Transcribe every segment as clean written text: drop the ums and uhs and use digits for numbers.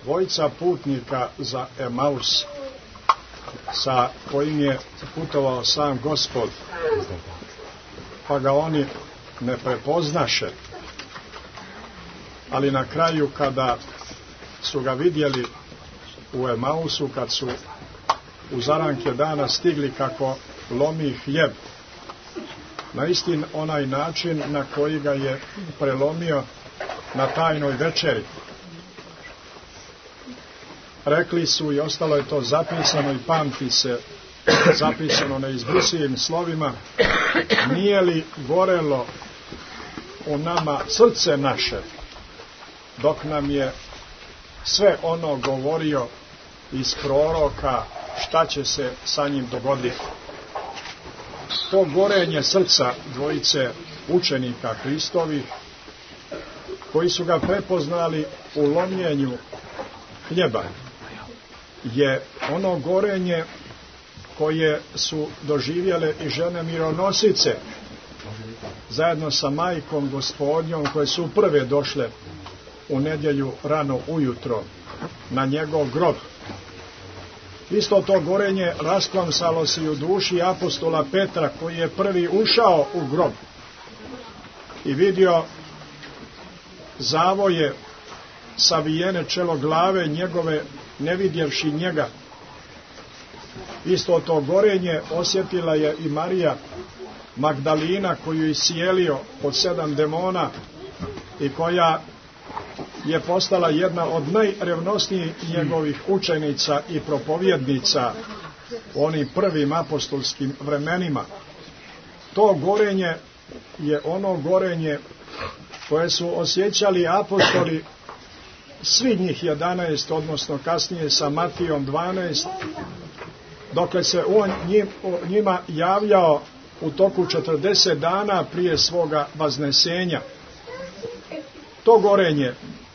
dvojica putnika za Emaus, sa kojim je putovao sam Gospod, pa ga oni ne prepoznaše, ali na kraju kada su ga vidjeli u Emausu, kad su u zaranke dana stigli kako lomi hljeb, na isti onaj način na koji ga je prelomio na tajnoj večeri. Rekli su, i ostalo je to zapisano i pamti se, zapisano neizbrisivim slovima: nije li gorelo u nama srce naše dok nam je sve ono govorio iz proroka šta će se sa njim dogoditi. To gorenje srca dvojice učenika Hristovih, koji su ga prepoznali u lomljenju hljeba, je ono gorenje koje su doživjele i žene mironosice zajedno sa majkom Gospodnjom, koje su prve došle u nedjelju rano ujutro na njegov grob. Isto to gorenje rasplamsalo se i u duši apostola Petra, koji je prvi ušao u grob i vidio zavoje savijene čelo glave njegove, ne vidjevši njega. Isto to gorenje osjetila je i Marija Magdalina, koju je iscijelio od 7 demona i koja je postala jedna od najrevnosnijih njegovih učenica i propovjednica u onim prvim apostolskim vremenima. To gorenje je ono gorenje koje su osjećali apostoli, svi njih 11, odnosno kasnije sa Matijom 12, dokle se on njima javljao u toku 40 dana prije svoga vaznesenja. To gorenje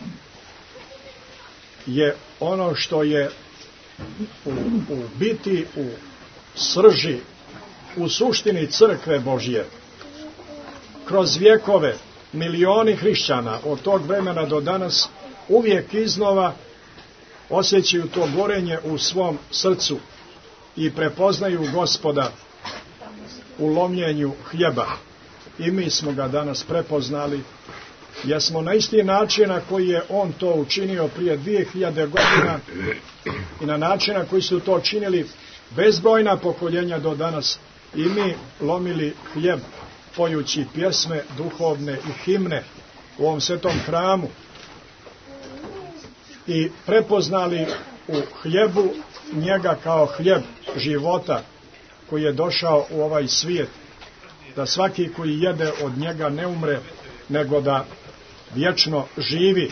je ono što je u biti, u srži, u suštini crkve Božje. Kroz vjekove milioni hrišćana od tog vremena do danas uvijek iznova osjećaju to gorenje u svom srcu i prepoznaju Gospoda u lomljenju hljeba. I mi smo ga danas prepoznali, jer smo na isti način na koji je on to učinio prije 2000 godina i na način na koji su to činili bezbrojna pokoljenja do danas, i mi lomili hljeb pojući pjesme duhovne i himne u ovom svetom hramu i prepoznali u hljebu njega kao hljeb života koji je došao u ovaj svijet, da svaki koji jede od njega ne umre, nego da vječno živi.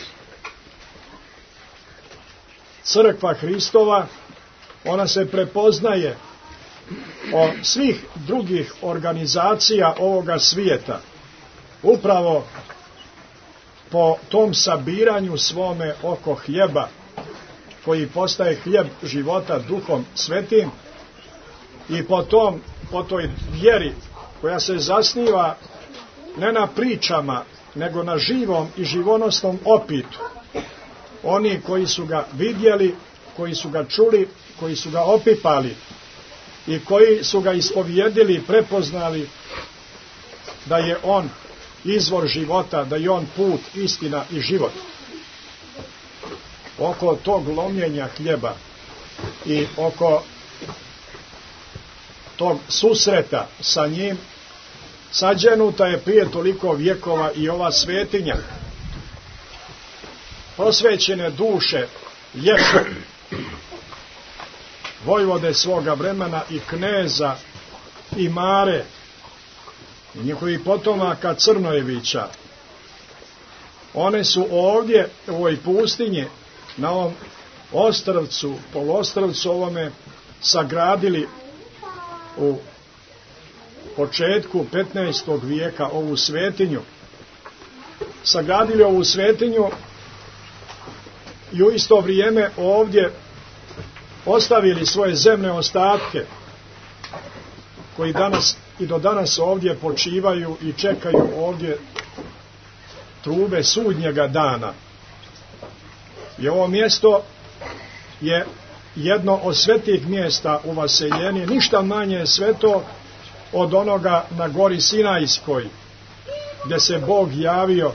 Crkva Hristova, ona se prepoznaje od svih drugih organizacija ovoga svijeta upravo po tom sabiranju svome oko hljeba, koji postaje hljeb života Duhom Svetim, i po toj vjeri koja se zasniva ne na pričama, nego na živom i živonosnom opitu. Oni koji su ga vidjeli, koji su ga čuli, koji su ga opipali i koji su ga ispovjedili, prepoznali da je on izvor života, da je on put, istina i život. Oko tog lomljenja hljeba i oko tog susreta sa njim sađenuta je prije toliko vjekova i ova svetinja. Posvećene duše Ješu, vojvode svoga vremena i kneza i Mare i njihovih potomaka Crnojevića, one su ovdje u ovoj pustinji, na ovom ostrvcu, poluostrvcu ovome, sagradili u početku 15. vijeka ovu svetinju. Sagradili ovu svetinju i u isto vrijeme ovdje ostavili svoje zemne ostatke, koji danas i do danas ovdje počivaju i čekaju ovdje trube sudnjega dana. I ovo mjesto je jedno od svetih mjesta u Vaseljeni, ništa manje sveto od onoga na gori Sinajskoj, gdje se Bog javio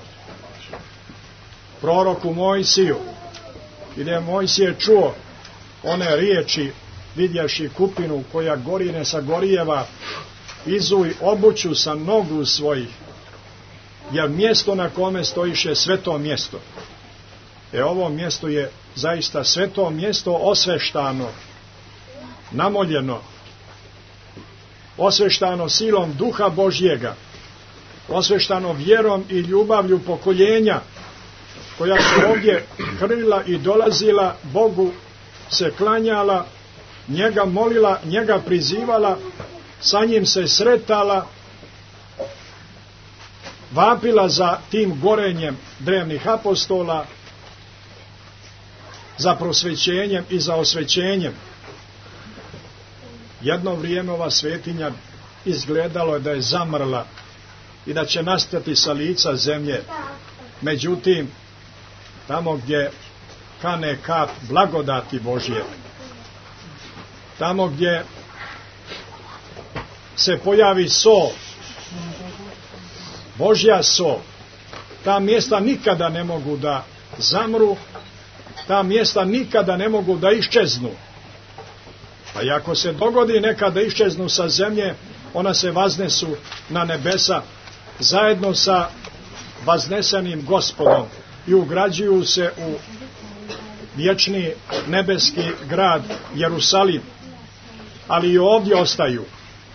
proroku Mojsiju, gdje je Mojsije čuo one riječi, vidjevši kupinu koja gorine sa gorijeva, izuj obuću sa nogu svojih, jer mjesto na kome stojiše sveto mjesto. Ovo mjesto je zaista sveto mjesto, osveštano, namoljeno, osveštano silom Duha Božjega, osveštano vjerom i ljubavlju pokoljenja koja su ovdje hrlila i dolazila, Bogu se klanjala, njega molila, njega prizivala, sa njim se sretala, vapila za tim gorenjem drevnih apostola, za prosvećenjem i za osvećenjem. Jedno vrijeme ova svetinja izgledalo je da je zamrla i da će nastati sa lica zemlje. Međutim, tamo gdje kane kap blagodati Božje, tamo gdje se pojavi so, Božja so, ta mjesta nikada ne mogu da zamru, ta mjesta nikada ne mogu da iščeznu. A i ako se dogodi nekada iščeznu sa zemlje, ona se vaznesu na nebesa zajedno sa vaznesenim Gospodom i ugrađuju se u vječni nebeski grad Jerusalim, ali i ovdje ostaju.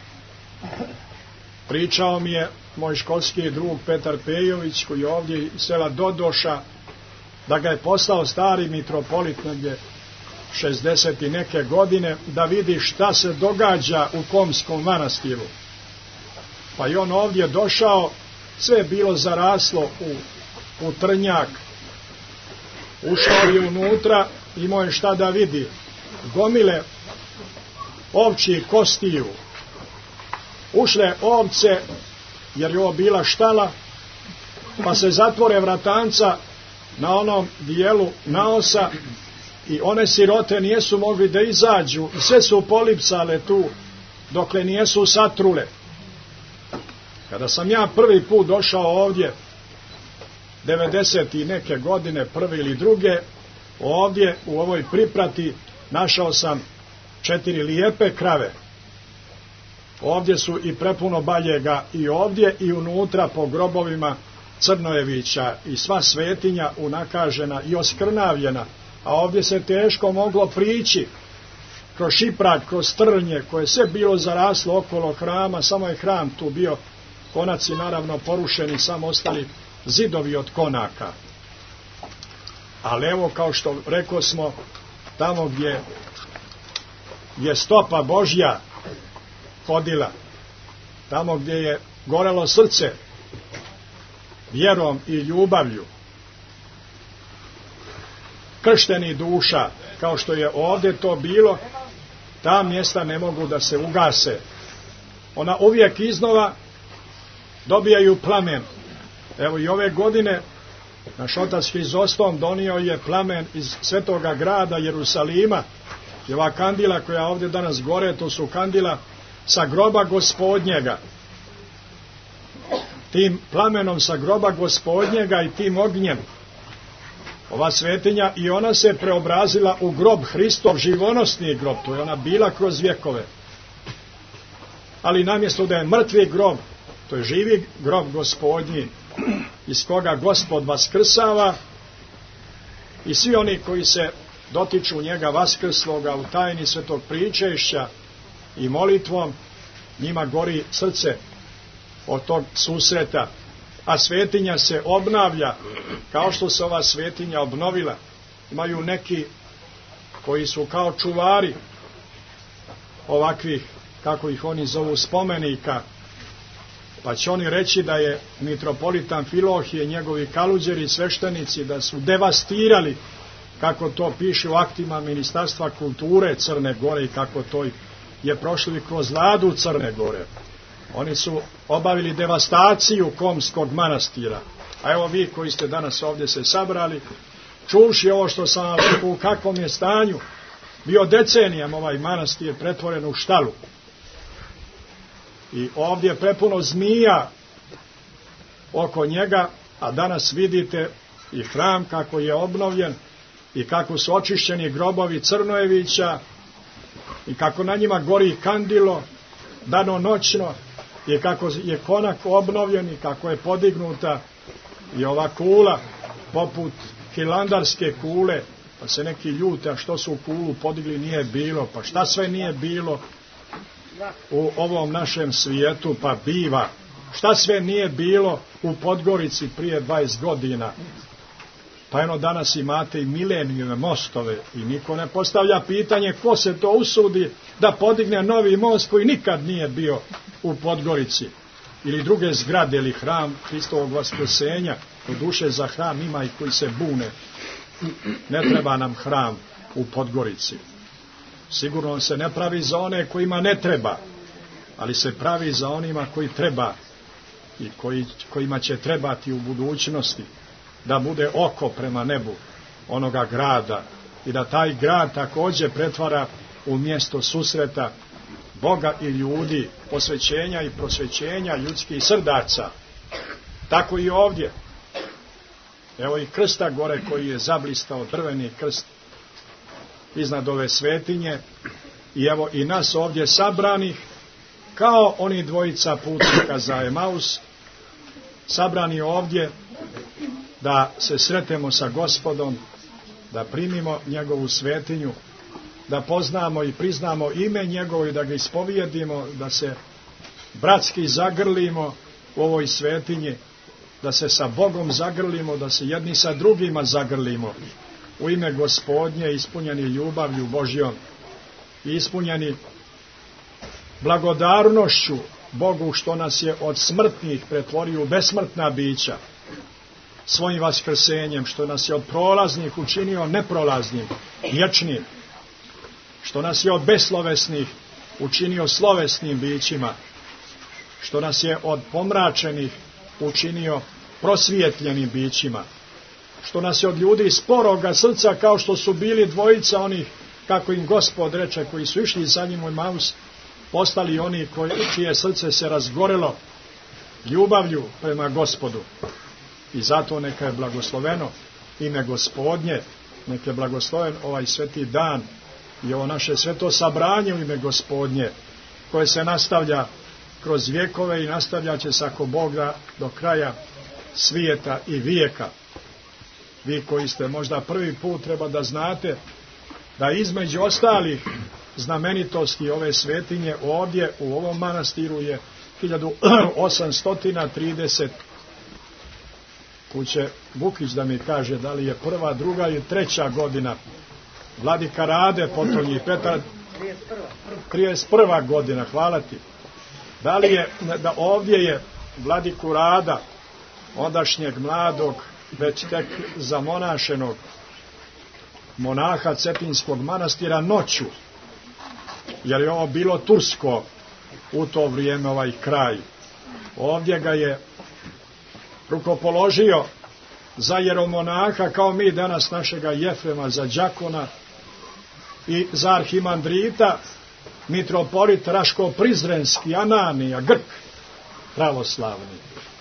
Pričao mi je moj školski drug Petar Pejović, koji je ovdje iz sela Dodoša, da ga je poslao stari mitropolit negdje 60 i neke godine da vidi šta se događa u Komskom manastiru. Pa i on ovdje došao, sve je bilo zaraslo u trnjak. Ušao je unutra, imao je šta da vidi. Gomile ovčji kostiju. Ušle ovce, jer je ovo bila štala, pa se zatvore vratanca na onom dijelu naosa i one sirote nijesu mogli da izađu i sve su polipsale tu dokle nijesu satrule. Kada sam ja prvi put došao ovdje 90 i neke godine, prve ili druge, ovdje u ovoj priprati našao sam 4 lijepe krave. Ovdje su i prepuno baljega i ovdje i unutra po grobovima Crnojevića i sva svetinja unakažena i oskrnavljena, a ovdje se teško moglo prići kroz šiprak, kroz trnje koje je sve bilo zaraslo okolo hrama, samo je hram tu bio, konaci naravno porušeni, samo ostali zidovi od konaka. Ali evo, kao što rekao smo, tamo gdje je stopa Božja hodila, tamo gdje je gorelo srce vjerom i ljubavlju, kršteni duša, kao što je ovdje to bilo, ta mjesta ne mogu da se ugase. Ona uvijek iznova dobijaju plamen. Evo i ove godine naš otac Hrizostom donio je plamen iz svetoga grada Jerusalima. I ova kandila koja ovdje danas gore, to su kandila sa groba Gospodnjega. Tim plamenom sa groba Gospodnjega i tim ognjem ova svetinja, i ona se preobrazila u grob Hristov, živonosni grob, to je ona bila kroz vjekove. Ali namjesto da je mrtvi grob, to je živi grob Gospodnji, iz koga Gospod vaskrsava, i svi oni koji se dotiču njega vaskrsloga u tajni svetog pričešća i molitvom, njima gori srce od tog susreta, a svetinja se obnavlja kao što se ova svetinja obnovila. Imaju neki koji su kao čuvari ovakvih, kako ih oni zovu, spomenika, pa će oni reći da je mitropolitan Filohije, njegovi kaluđeri, sveštenici, da su devastirali, kako to piše u aktima Ministarstva kulture Crne Gore i kako to je prošlo i kroz vladu Crne Gore. Oni su obavili devastaciju Komskog manastira. A evo vi koji ste danas ovdje se sabrali, čuvši ovo što sam vam rekao, u kakvom je stanju bio decenijama ovaj manastir pretvoren u štalu. I ovdje je prepuno zmija oko njega, a danas vidite i hram kako je obnovljen i kako su očišćeni grobovi Crnojevića i kako na njima gori kandilo danonoćno i kako je konak obnovljen i kako je podignuta i ova kula poput hilandarske kule, pa se neki ljute, a što su u kulu podigli, nije bilo, pa šta sve nije bilo u ovom našem svijetu, pa biva. Šta sve nije bilo u Podgorici prije 20 godina. Pa eno danas imate i milenijove mostove i niko ne postavlja pitanje ko se to usudi da podigne novi most koji nikad nije bio u Podgorici. Ili druge zgrade, ili hram Hristovog vaskrsenja. U duše za hram ima i koji se bune. Ne treba nam hram u Podgorici. Sigurno on se ne pravi za one kojima ne treba, ali se pravi za onima koji treba i kojima će trebati u budućnosti, da bude oko prema nebu onoga grada i da taj grad također pretvara u mjesto susreta Boga i ljudi, posvećenja i prosvećenja ljudskih srdaca. Tako i ovdje. Evo i krsta gore koji je zablistao, drveni krst iznad ove svetinje, i evo i nas ovdje sabranih kao oni dvojica putnika za Emaus, sabrani ovdje da se sretemo sa Gospodom, da primimo njegovu svetinju, da poznamo i priznamo ime njegovo i da ga ispovijedimo, da se bratski zagrlimo u ovoj svetinji, da se sa Bogom zagrlimo, da se jedni sa drugima zagrlimo u ime Gospodnje, ispunjeni ljubavlju Božjom i ispunjeni blagodarnošću Bogu što nas je od smrtnih pretvorio u besmrtna bića, svojim vaskrsenjem, što nas je od prolaznih učinio neprolaznim, vječnim, što nas je od beslovesnih učinio slovesnim bićima, što nas je od pomračenih učinio prosvjetljenim bićima, što nas je od ljudi sporoga srca, kao što su bili dvojica onih, kako im Gospod reče, koji su išli za njim u Emaus, postali oni čije srce se razgorelo ljubavlju prema Gospodu. I zato neka je blagosloveno ime Gospodnje, neka je blagosloven ovaj sveti dan i ovo naše sveto sabranje u ime Gospodnje, koje se nastavlja kroz vjekove i nastavlja će se ako Bog da do kraja svijeta i vijeka. Vi koji ste možda prvi put, treba da znate da između ostalih znamenitosti ove svetinje ovdje u ovom manastiru je 1830. Kuće Bukić da mi kaže da li je prva, druga ili treća godina. Vladika Rade, potonji Petar, 31. godina, hvala ti. Da li je, da ovdje je Vladiku Rada, ondašnjeg mladog, već tek zamonašenog monaha Cetinskog manastira noću, jer je ovo bilo tursko u to vrijeme, ovaj kraj. Ovdje ga je rukopoložio za jeromonaha, kao mi danas našega Jefrema za đakona, i za arhimandrita mitropolit Raško-Prizrenski, Ananija, Grk pravoslavni.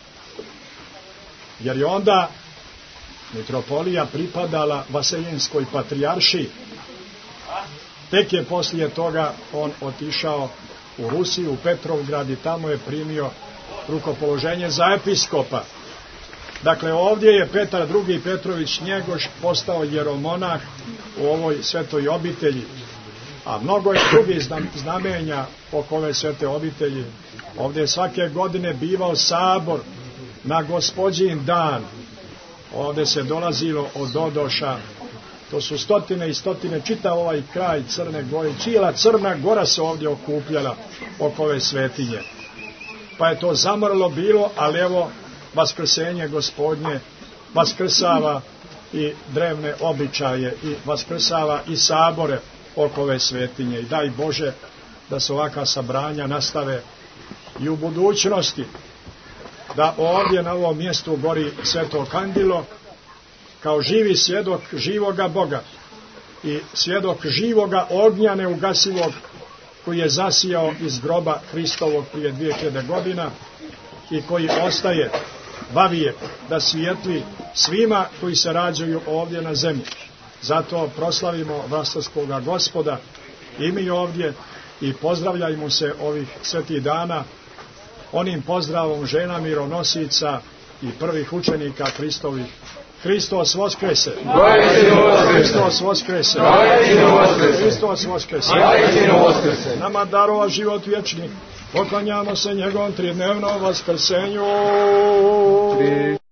Jer je onda mitropolija pripadala Vaseljenskoj patrijaršiji. Tek je poslije toga on otišao u Rusiju, u Petrovgrad, i tamo je primio rukopoloženje za episkopa. Dakle, ovdje je Petar II. Petrović Njegoš postao jeromonah u ovoj svetoj obitelji, a mnogo je drugih znamenja oko ove svete obitelji. Ovdje je svake godine bivao sabor na Gospodin dan. Ovdje se dolazilo od Odoša, to su stotine i stotine, čitav ovaj kraj Crne Gore, cijela Crna Gora se ovdje okupljala oko ove svetinje. Pa je to zamrlo bilo, ali evo vaskrsenje Gospodnje vaskrsava i drevne običaje i vaskrsava i sabore oko ove svetinje. I daj Bože da se ovakva sabranja nastave i u budućnosti, da ovdje na ovom mjestu gori sveto kandilo, kao živi svjedok živoga Boga i svjedok živoga ognja neugasivog koji je zasijao iz groba Hristovog prije 2000 godina i koji ostaje vavijek da svijetli svima koji se rađaju ovdje na zemlji. Zato proslavimo Vastarskoga Gospoda i mi ovdje i pozdravljajmo se ovih svetih dana onim pozdravom žena mironosica i prvih učenika Hristovih. Hristos Voskrese! Hristos Voskrese! Hristos Voskrese! Nama darova život vječni, poklanjamo se njegovom tridnevnom vaskrsenju.